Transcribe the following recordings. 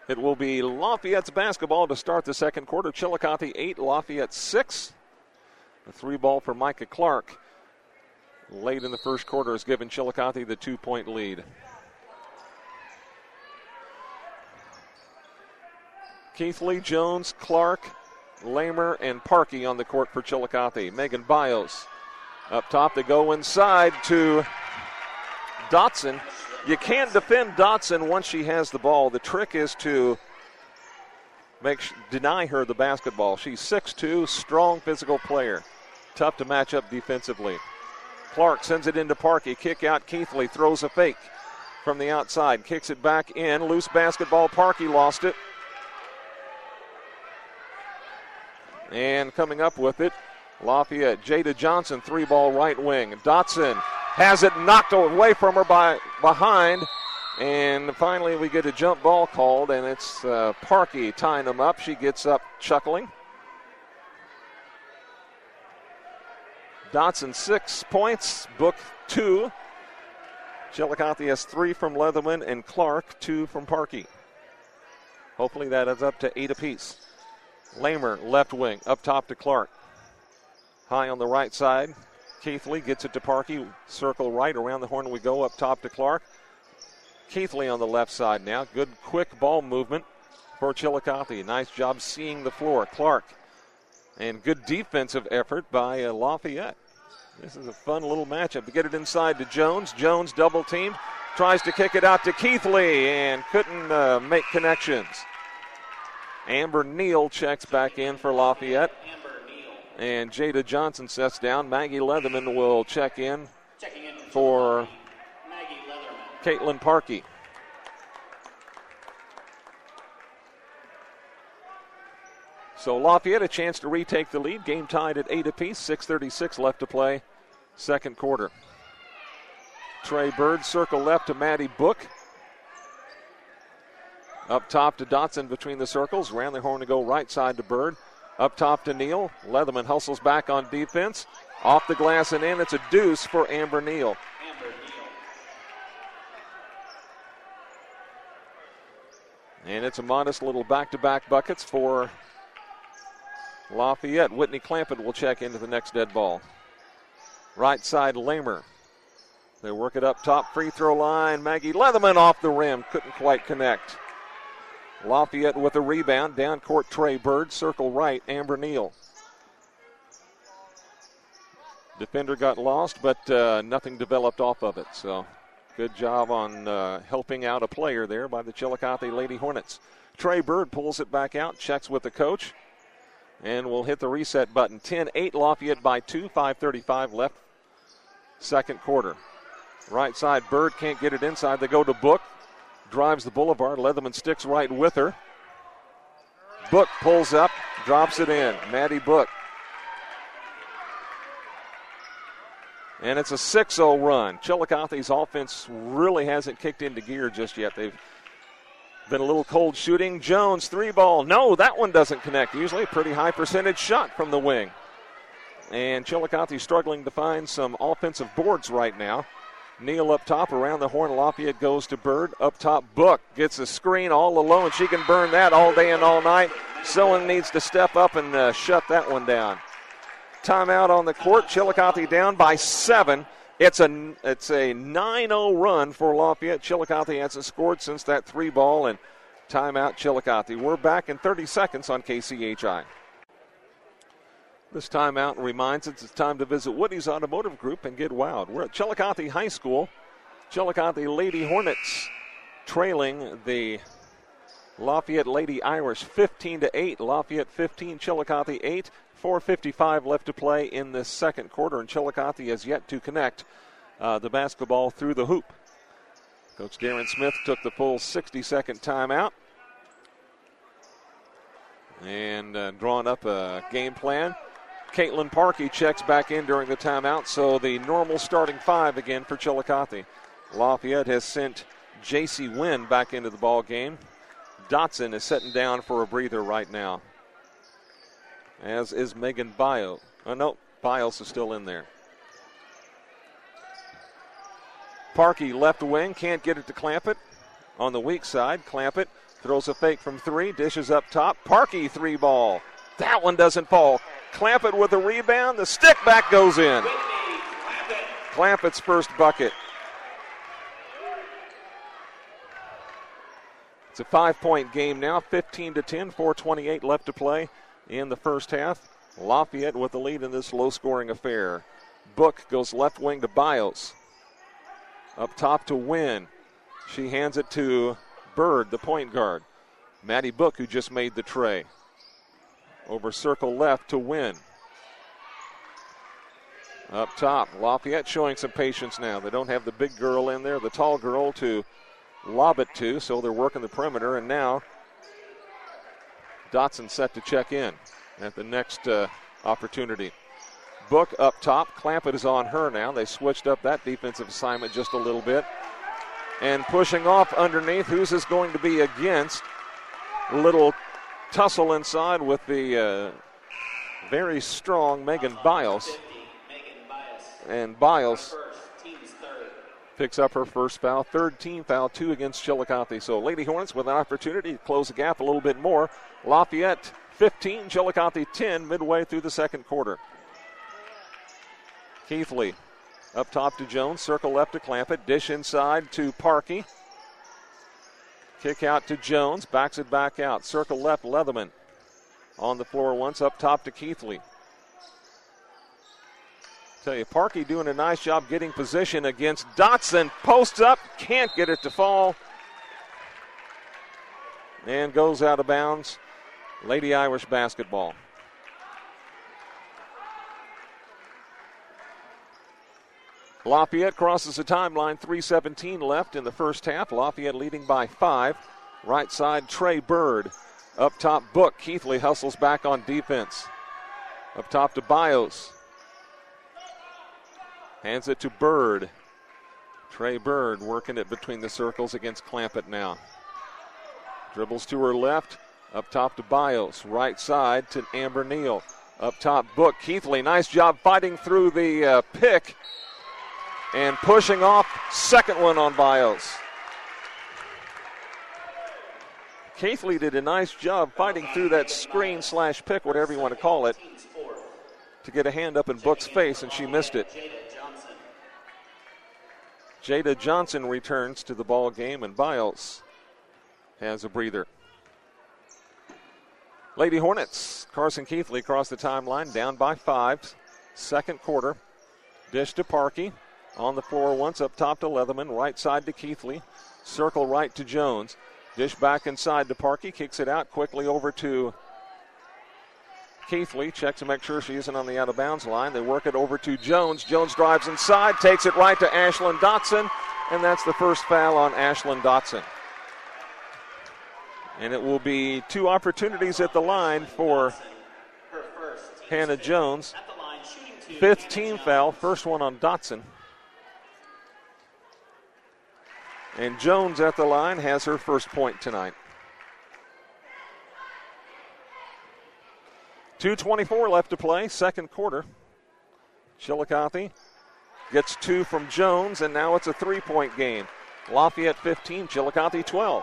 It will be Lafayette's basketball to start the second quarter. Chillicothe 8, Lafayette 6. The 3-ball for Micah Clark late in the first quarter has given Chillicothe the 2-point lead. Keithley, Jones, Clark, Lamer, and Parkey on the court for Chillicothe. Megan Bios up top. They go inside to Dotson. You can't defend Dotson once she has the ball. The trick is to deny her the basketball. She's 6'2", strong physical player. Tough to match up defensively. Clark sends it into Parkey. Kick out. Keithley throws a fake from the outside. Kicks it back in. Loose basketball. Parkey lost it. And coming up with it, Lafayette. Jada Johnson, 3-ball right wing. Dotson has it knocked away from her behind. And finally we get a jump ball called, and it's Parkey tying them up. She gets up chuckling. Dotson 6 points, Book 2. Chillicothe has 3 from Leatherman and Clark, 2 from Parkey. Hopefully that adds up to 8 apiece. Lamer, left wing, up top to Clark. High on the right side. Keithley gets it to Parkey. Circle right, around the horn we go, up top to Clark. Keithley on the left side now. Good quick ball movement for Chillicothe. Nice job seeing the floor. Clark. And good defensive effort by Lafayette. This is a fun little matchup. To get it inside to Jones. Jones double teamed. Tries to kick it out to Keithley and couldn't make connections. Amber Neal checks back in for Lafayette. And Jada Johnson sets down. Maggie Leatherman will check in for Caitlin Parkey. So Lafayette a chance to retake the lead. Game tied at 8 apiece. 6:36 left to play. Second quarter. Trey Bird, circle left to Maddie Book. Up top to Dotson between the circles. Ran the horn to go right side to Bird. Up top to Neal. Leatherman hustles back on defense. Off the glass and in. It's a deuce for Amber Neal. And it's a modest little back-to-back buckets for Lafayette. Whitney Clampett will check into the next dead ball. Right side, Lamer. They work it up top, free throw line. Maggie Leatherman off the rim. Couldn't quite connect. Lafayette with a rebound. Down court, Trey Bird. Circle right, Amber Neal. Defender got lost, but nothing developed off of it. So good job on helping out a player there by the Chillicothe Lady Hornets. Trey Bird pulls it back out, checks with the coach, and will hit the reset button. 10-8 Lafayette by 2, 5:35 left. Second quarter. Right side, Bird can't get it inside. They go to Book. Drives the boulevard. Leatherman sticks right with her. Book pulls up, drops it in. Maddie Book. And it's a 6-0 run. Chillicothe's offense really hasn't kicked into gear just yet. They've been a little cold shooting. Jones, 3-ball. No, that one doesn't connect. Usually a pretty high percentage shot from the wing. And Chillicothe struggling to find some offensive boards right now. Neal up top, around the horn. Lafayette goes to Bird. Up top, Book gets a screen all alone. She can burn that all day and all night. Someone needs to step up and shut that one down. Timeout on the court. Chillicothe down by 7. It's a 9-0 run for Lafayette. Chillicothe hasn't scored since that 3-ball, and timeout Chillicothe. We're back in 30 seconds on KCHI. This timeout reminds us it's time to visit Woody's Automotive Group and get wowed. We're at Chillicothe High School. Chillicothe Lady Hornets trailing the Lafayette Lady Irish 15-8. Lafayette 15, Chillicothe 8. 4:55 left to play in this second quarter, and Chillicothe has yet to connect the basketball through the hoop. Coach Darren Smith took the full 60-second timeout and drawn up a game plan. Caitlin Parkey checks back in during the timeout, so the normal starting 5 again for Chillicothe. Lafayette has sent J.C. Wynn back into the ball game. Dotson is sitting down for a breather right now, as is Megan Bios. Oh, no, Bios is still in there. Parkey left wing, can't get it to Clampett. On the weak side, Clampett Throws a fake from three. Dishes up top. Parkey three ball. That one doesn't fall. Clampett with a rebound. The stick back goes in. Clampett's first bucket. It's a 5-point game now, 15-10, 4:28 left to play in the first half. Lafayette with the lead in this low-scoring affair. Book goes left wing to Biles. Up top to Wynn. She hands it to Bird, the point guard. Maddie Book, who just made the tray. Over circle left to Wynn. Up top, Lafayette showing some patience now. They don't have the big girl in there, the tall girl to lob it to, so they're working the perimeter, and now Dotson set to check in at the next opportunity. Book up top. Clampett is on her now. They switched up that defensive assignment just a little bit. And pushing off underneath, who's this going to be against? A little tussle inside with the very strong Megan Biles. And Biles picks up her first foul. Third team foul, 2 against Chillicothe. So Lady Hornets with an opportunity to close the gap a little bit more. Lafayette 15, Chillicothe 10 midway through the second quarter. Keithley up top to Jones. Circle left to Clampett. Dish inside to Parkey. Kick out to Jones. Backs it back out. Circle left, Leatherman. On the floor once. Up top to Keithley. Tell you, Parkey doing a nice job getting position against Dotson. Posts up. Can't get it to fall. And goes out of bounds. Lady Irish basketball. Lafayette crosses the timeline, 3:17 left in the first half. Lafayette leading by 5. Right side, Trey Bird. Up top, Book. Keithley hustles back on defense. Up top to Bios. Hands it to Bird. Trey Bird working it between the circles against Clampett now. Dribbles to her left. Up top to Bios. Right side to Amber Neal. Up top, Book. Keithley, nice job fighting through the pick. And pushing off, second one on Bios. Keithley did a nice job fighting through that screen / pick, whatever you want to call it, to get a hand up in Book's face, and she missed it. Jada Johnson returns to the ball game, and Biles has a breather. Lady Hornets, Carson Keithley across the timeline, down by 5. Second quarter. Dish to Parkey. On the floor once, up top to Leatherman. Right side to Keithley. Circle right to Jones. Dish back inside to Parkey. Kicks it out quickly over to Keithley. Checks to make sure she isn't on the out-of-bounds line. They work it over to Jones. Jones drives inside. Takes it right to Ashlyn Dotson. And that's the first foul on Ashlyn Dotson. And it will be 2 opportunities at the line for Hannah Jones. 5th team foul. First one on Dotson. And Jones at the line has her first point tonight. 2:24 left to play, second quarter. Chillicothe gets 2 from Jones, and now it's a 3-point game. Lafayette 15, Chillicothe 12.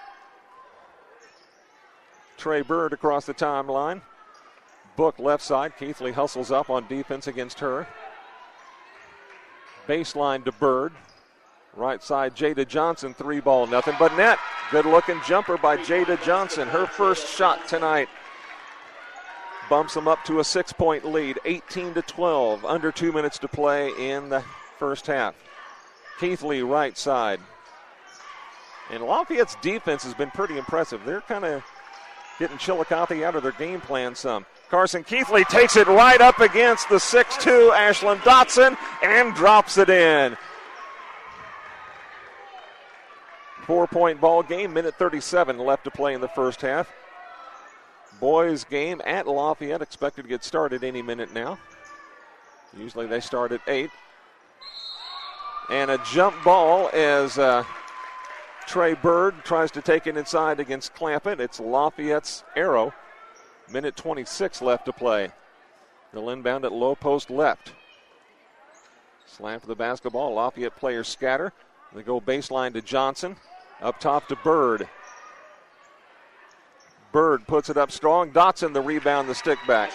Trey Bird across the timeline. Book left side. Keithley hustles up on defense against her. Baseline to Bird. Right side, Jada Johnson, 3-ball, nothing but net. Good-looking jumper by Jada Johnson. Her first shot tonight bumps them up to a 6-point lead, 18-12, under 2 minutes to play in the first half. Keithley, right side. And Lafayette's defense has been pretty impressive. They're kind of getting Chillicothe out of their game plan some. Carson Keithley takes it right up against the 6'2", Ashlyn Dotson, and drops it in. 4-point ball game, minute 37 left to play in the first half. Boys game at Lafayette, expected to get started any minute now. Usually they start at 8. And a jump ball as Trey Bird tries to take it inside against Clampett. It's Lafayette's arrow. Minute 26 left to play. They'll inbound at low post left. Slam for the basketball. Lafayette players scatter. They go baseline to Johnson. Up top to Bird. Bird puts it up strong. Dotson the rebound, the stick back.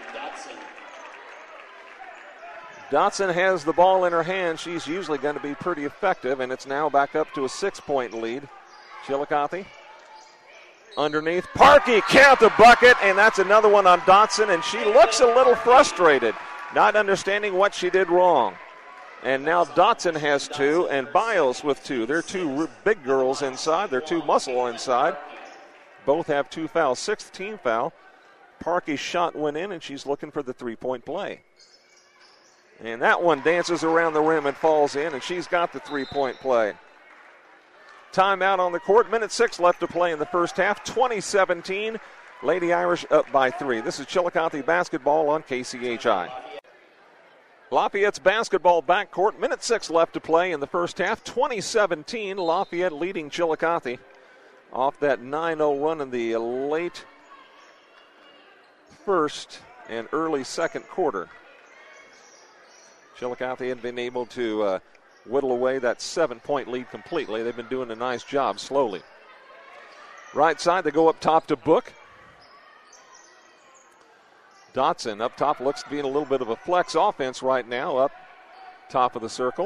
Dotson has the ball in her hand. She's usually going to be pretty effective, and it's now back up to a 6-point lead. Chillicothe underneath. Parkey count the bucket, and that's another one on Dotson, and she looks a little frustrated, not understanding what she did wrong. And now Dotson has 2, and Biles with 2. They're 2 big girls inside. They're 2 muscle inside. Both have 2 fouls, 6th team foul. Parkey's shot went in, and she's looking for the 3-point play. And that one dances around the rim and falls in, and she's got the 3-point play. Timeout on the court. Minute 6 left to play in the first half. 20-17. Lady Irish up by 3. This is Chillicothe basketball on KCHI. Lafayette's basketball backcourt. Minute 6 left to play in the first half. 20-17. Lafayette leading Chillicothe off that 9-0 run in the late first and early second quarter. Chillicothe had been able to whittle away that 7-point lead completely. They've been doing a nice job slowly. Right side, they go up top to Book. Dotson up top looks to be in a little bit of a flex offense right now up top of the circle.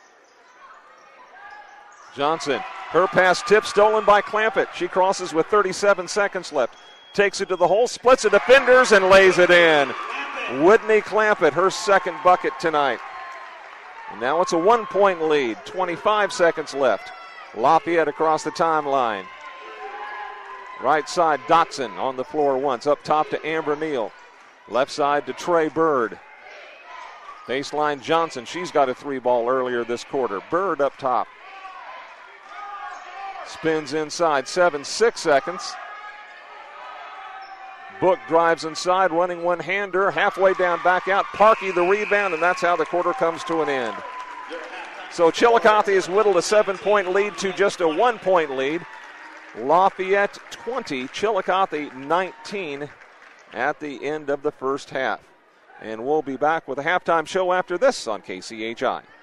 Johnson, her pass tip stolen by Clampett. She crosses with 37 seconds left. Takes it to the hole, splits the defenders, and lays it in. Whitney Clampett, her second bucket tonight. And now it's a 1-point lead, 25 seconds left. Lafayette across the timeline. Right side, Dotson on the floor once. Up top to Amber Neal. Left side to Trey Bird. Baseline Johnson, she's got a 3-ball earlier this quarter. Bird up top. Spins inside, 6 seconds. Book drives inside, running one-hander, halfway down, back out. Parkey the rebound, and that's how the quarter comes to an end. So Chillicothe has whittled a 7-point lead to just a 1-point lead. Lafayette 20, Chillicothe 19 at the end of the first half. And we'll be back with a halftime show after this on KCHI.